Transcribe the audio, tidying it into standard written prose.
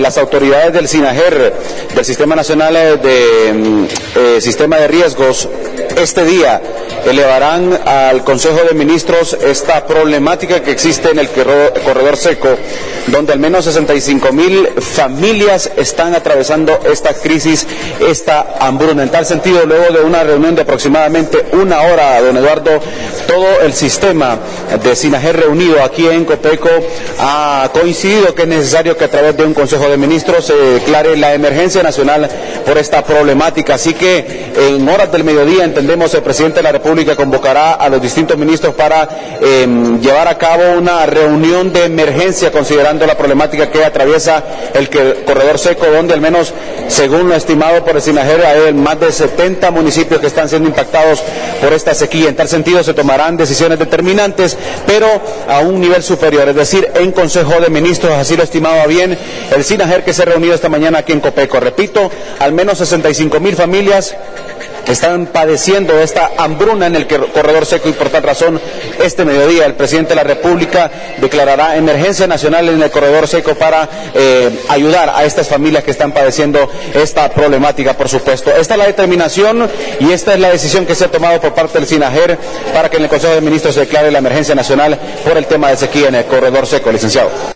las autoridades del SINAJER, del Sistema Nacional de Sistema de Riesgos, este día elevarán al Consejo de Ministros esta problemática que existe en el corredor seco, donde al menos 65,000 familias están atravesando esta crisis, esta hambruna. En tal sentido, luego de una reunión de aproximadamente una hora, don Eduardo, todo el sistema de SINAJER reunido aquí en Copeco ha coincidido que es necesario que a través de un Consejo de Ministros se declare la emergencia nacional por esta problemática. Así que en horas del mediodía, entendemos, el presidente de la República convocará a los distintos ministros para llevar a cabo una reunión de emergencia considerando la problemática que atraviesa el corredor seco, donde al menos, según lo estimado por el SINAJER, hay más de 70 municipios que están siendo impactados por esta sequía. En tal sentido se tomarán decisiones determinantes, pero a un nivel superior, es decir, en Consejo de Ministros, así lo estimaba bien el SINAJER, que se ha reunido esta mañana aquí en Copeco. Repito, al menos 65,000 familias están padeciendo esta hambruna en el corredor seco, y por tal razón este mediodía el presidente de la República declarará emergencia nacional en el corredor seco para ayudar a estas familias que están padeciendo esta problemática, por supuesto. Esta es la determinación y esta es la decisión que se ha tomado por parte del SINAJER para que en el Consejo de Ministros se declare la emergencia nacional por el tema de sequía en el corredor seco, licenciado.